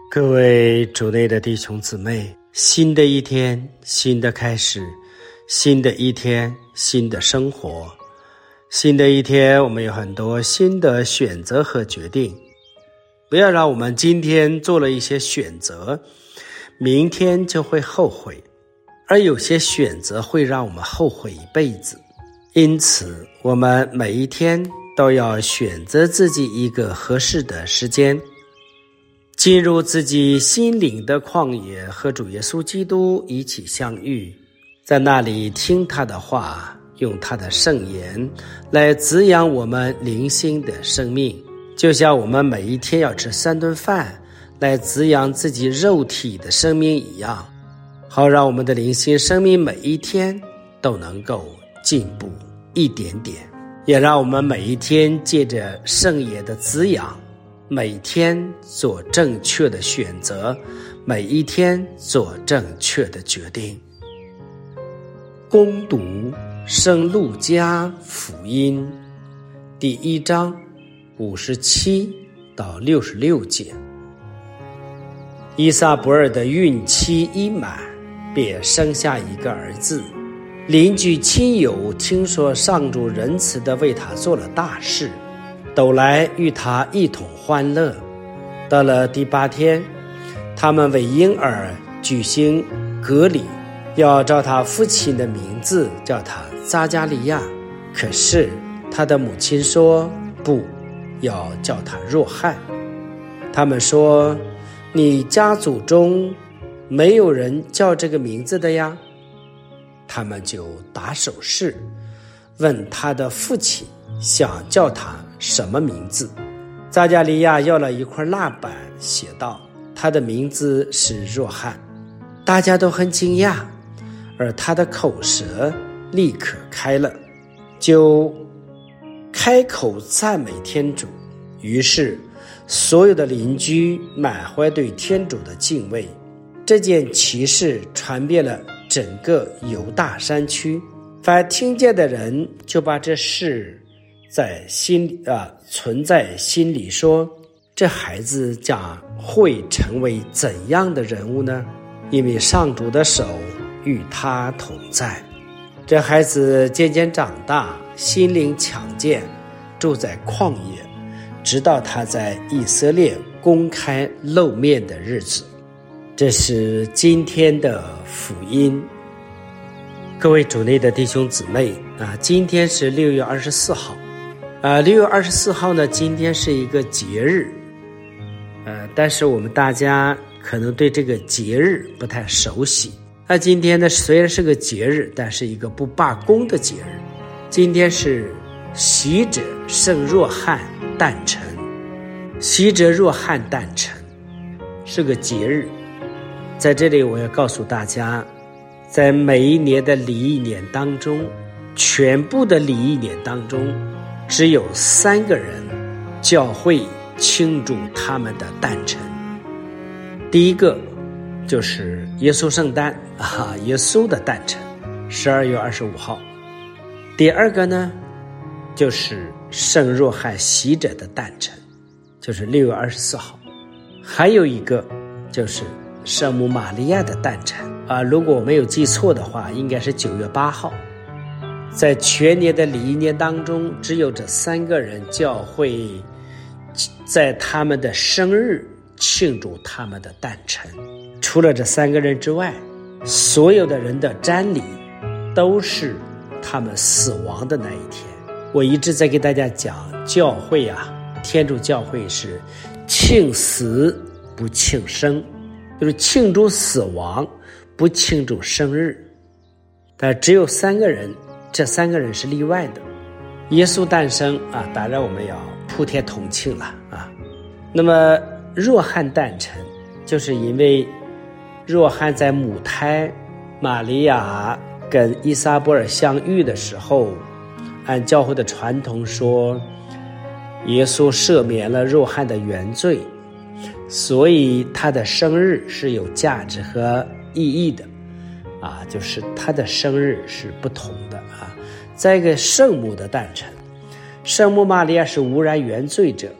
各位主内的弟兄姊妹，新的一天，新的开始，新的一天，新的生活。新的一天，我们有很多新的选择和决定。不要让我们今天做了一些选择，明天就会后悔，而有些选择会让我们后悔一辈子。因此，我们每一天都要选择自己一个合适的时间，进入自己心灵的旷野，和主耶稣基督一起相遇，在那里听他的话，用他的圣言来滋养我们灵性的生命，就像我们每一天要吃3顿饭来滋养自己肉体的生命一样，好让我们的灵性生命每一天都能够进步一点点，也让我们每一天借着圣言的滋养，每天做正确的选择，每一天做正确的决定。恭读圣路加福音第1章57到66节。伊撒伯尔的孕期一满，便生下一个儿子。邻居亲友听说上主仁慈地为他做了大事，都来与他一同欢乐。到了第8天，他们为婴儿举行割礼，要照他父亲的名字叫他匝加利亚。可是他的母亲说不，要叫他若翰。他们说，你家族中没有人叫这个名字的呀。他们就打手势，问他的父亲想叫他什么名字。匝加利亚要了一块蜡板，写道，他的名字是若翰。大家都很惊讶，而他的口舌立刻开了，就开口赞美天主。于是所有的邻居满怀对天主的敬畏。这件奇事传遍了整个犹大山区，凡听见的人就把这事存在心里，说这孩子将会成为怎样的人物呢？因为上主的手与他同在。这孩子渐渐长大，心灵强健，住在旷野，直到他在以色列公开露面的日子。这是今天的福音。各位主内的弟兄姊妹今天是6月24号6月24号呢，今天是一个节日但是我们大家可能对这个节日不太熟悉。今天呢，虽然是个节日，但是一个不罢工的节日。今天是洗者圣若翰诞辰，洗者若翰诞辰是个节日。在这里我要告诉大家，在每一年的礼仪年当中，全部的礼仪年当中，只有3个人教会庆祝他们的诞辰。第一个就是耶稣圣诞耶稣的诞辰12月25号。第二个呢，就是圣若翰洗者的诞辰，就是6月24号。还有一个就是圣母玛利亚的诞辰如果我没有记错的话，应该是9月8号。在全年的礼仪年当中，只有这3个人教会在他们的生日庆祝他们的诞辰。除了这3个人之外，所有的人的瞻礼都是他们死亡的那一天。我一直在给大家讲，教会天主教会是庆死不庆生，就是庆祝死亡不庆祝生日。但只有3个人，这3个人是例外的。耶稣诞生当然我们要普天同庆了那么若翰诞辰，就是因为若翰在母胎玛利亚跟伊撒伯尔相遇的时候，按教会的传统说，耶稣赦免了若翰的原罪，所以他的生日是有价值和意义的就是他的生日是不同的再一个圣母的诞辰，圣母玛利亚是无染原罪者，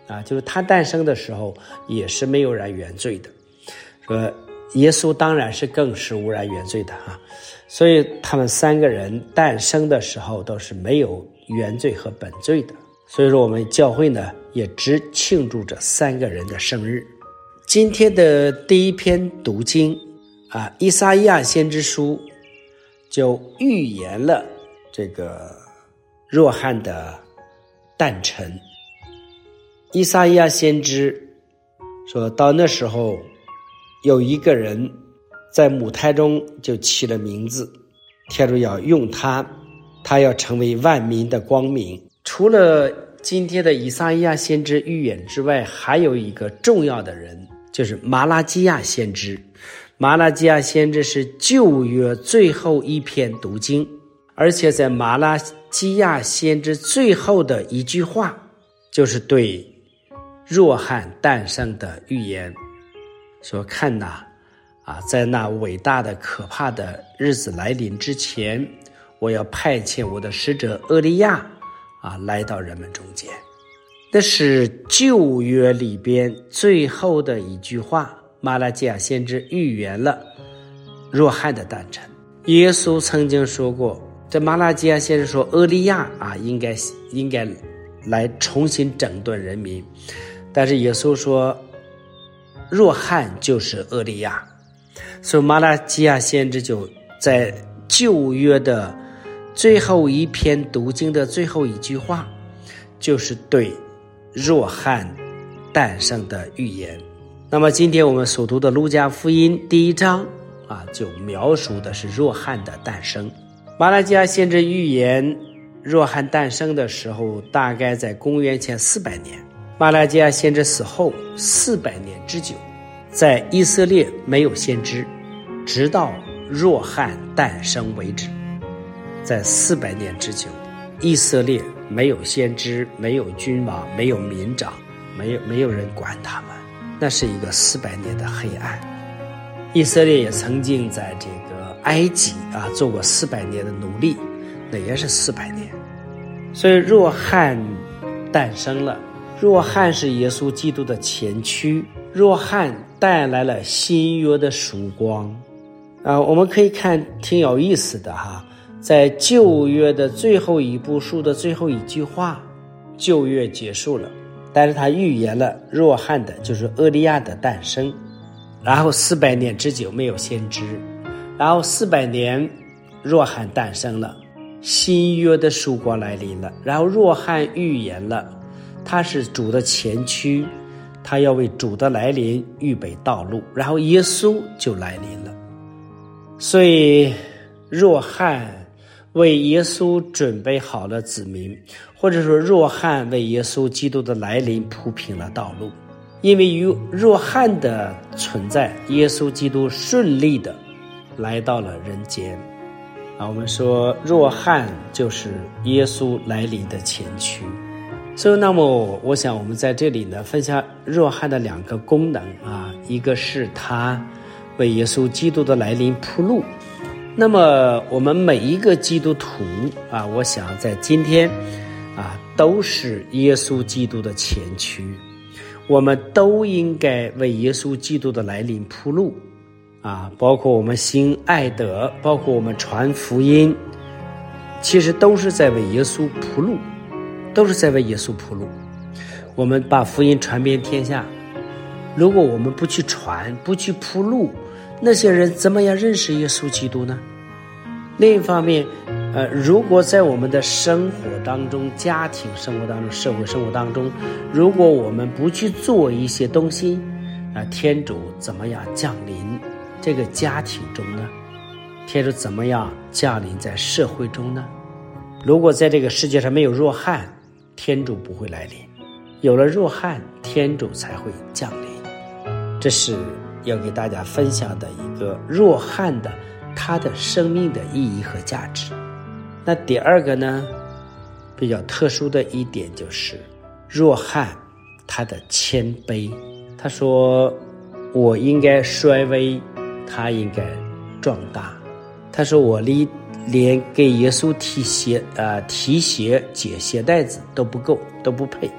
就是他诞生的时候也是没有人原罪的。说耶稣当然是更是无染原罪的所以他们3个人诞生的时候都是没有原罪和本罪的。所以说我们教会呢也只庆祝这3个人的生日。今天的第一篇读经以赛亚先知书就预言了这个若翰的诞辰。以赛亚先知说到那时候有一个人在母胎中就起了名字，天主要用他要成为万民的光明。除了今天的以赛亚先知预言之外，还有一个重要的人，就是马拉基亚先知。马拉基亚先知是旧约最后一篇读经，而且在马拉基亚先知最后的一句话就是对若翰诞生的预言，说看哪在那伟大的可怕的日子来临之前，我要派遣我的使者厄利亚来到人们中间。那是旧约里边最后的一句话，马拉基亚先知预言了若翰的诞辰。耶稣曾经说过，这马拉基亚先知说厄利亚应该来重新整顿人民，但是耶稣说若翰就是厄利亚。所以马拉基亚先知就在旧约的最后一篇读经的最后一句话，就是对若翰诞生的预言。那么今天我们所读的路加福音第1章就描述的是若翰的诞生。马拉基亚先知预言若翰诞生的时候大概在公元前400年，马拉基亚先知死后400年之久，在以色列没有先知，直到若翰诞生为止。在400年之久，以色列没有先知，没有君王，没有民长，没有人管他们，那是一个400年的黑暗。以色列也曾经在这个埃及做过400年的奴隶，那也是400年。所以若翰诞生了，若翰是耶稣基督的前驱，若翰带来了新约的曙光我们可以看挺有意思的在旧约的最后一部书的最后一句话，旧约结束了，但是他预言了若翰的就是厄利亚的诞生，然后400年之久没有先知，然后400年若翰诞生了，新约的曙光来临了，然后若翰预言了他是主的前驱，他要为主的来临预备道路，然后耶稣就来临了。所以若翰为耶稣准备好了子民，或者说若翰为耶稣基督的来临铺平了道路。因为与若翰的存在，耶稣基督顺利的来到了人间我们说若翰就是耶稣来临的前驱。所以那么我想我们在这里呢分享若翰的2个功能一个是他为耶稣基督的来临铺路。那么我们每一个基督徒我想在今天都是耶稣基督的前驱，我们都应该为耶稣基督的来临铺路包括我们行爱德，包括我们传福音，其实都是在为耶稣铺路，都是在为耶稣铺路。我们把福音传遍天下，如果我们不去传，不去铺路，那些人怎么样认识耶稣基督呢？另一方面如果在我们的生活当中，家庭生活当中，社会生活当中，如果我们不去做一些东西天主怎么样降临这个家庭中呢？天主怎么样降临在社会中呢？如果在这个世界上没有若翰，天主不会来临，有了若翰，天主才会降临。这是要给大家分享的一个若翰的他的生命的意义和价值。那第2个呢，比较特殊的一点就是若翰他的谦卑。他说我应该衰微，他应该壮大。他说我连给耶稣提鞋解鞋带子都不够，都不配。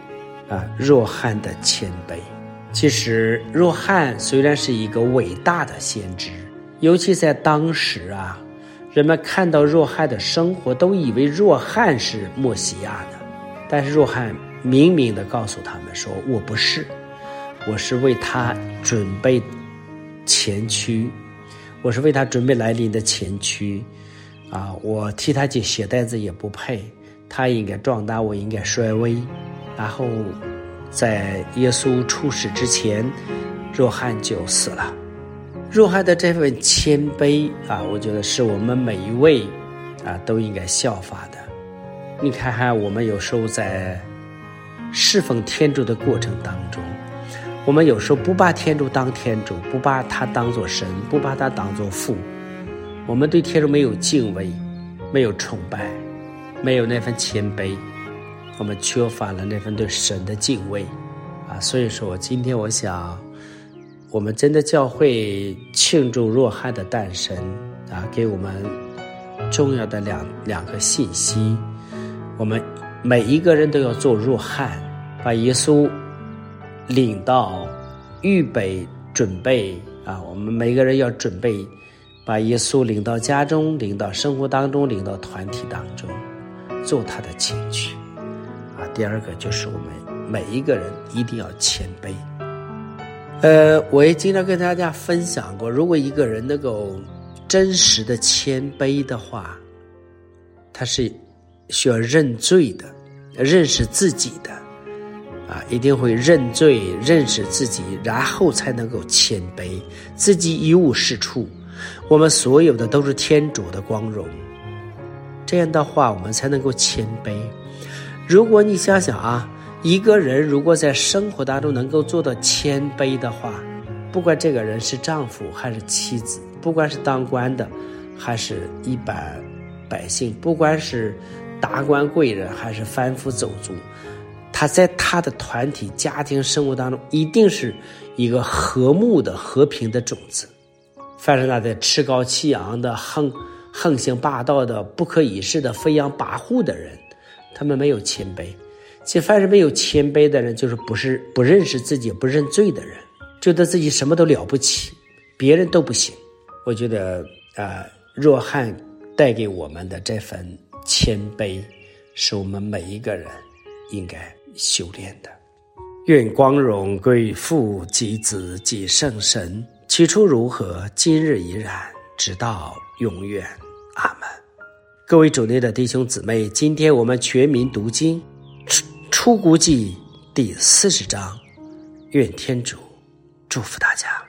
若翰的谦卑。其实若翰虽然是一个伟大的先知，尤其在当时人们看到若翰的生活都以为若翰是默西亚的，但是若翰明明地告诉他们说，我不是，我是为他准备前驱，我是为他准备来临的前驱我替他系鞋带子也不配，他应该壮大，我应该衰微。然后在耶稣出世之前，若翰就死了。若翰的这份谦卑我觉得是我们每一位都应该效法的。你看看我们有时候在侍奉天主的过程当中，我们有时候不把天主当天主，不把他当作神，不把他当作父，我们对天主没有敬畏，没有崇拜，没有那份谦卑，我们缺乏了那份对神的敬畏所以说今天我想我们真的教会庆祝若翰的诞生给我们重要的两个信息。我们每一个人都要做若翰，把耶稣领到预备准备我们每个人要准备把耶稣领到家中，领到生活当中，领到团体当中，做他的前驱第二个就是我们每一个人一定要谦卑。我也经常跟大家分享过，如果一个人能够真实的谦卑的话，他是需要认罪的，认识自己的一定会认罪，认识自己，然后才能够谦卑，自己一无是处，我们所有的都是天主的光荣，这样的话我们才能够谦卑。如果你想想一个人如果在生活当中能够做到谦卑的话，不管这个人是丈夫还是妻子，不管是当官的还是一般百姓，不管是达官贵人还是凡夫走卒，他在他的团体家庭生活当中一定是一个和睦的和平的种子。凡是那些趾高气扬的横行霸道的不可一世的飞扬跋扈的人，他们没有谦卑。其实凡是没有谦卑的人，就是不认识自己不认罪的人，觉得自己什么都了不起，别人都不行。我觉得若翰带给我们的这份谦卑是我们每一个人应该修炼的。愿光荣归父及子及圣神，起初如何，今日已然，直到永远。阿们。各位主内的弟兄姊妹，今天我们全民读经出谷记第40章，愿天主祝福大家。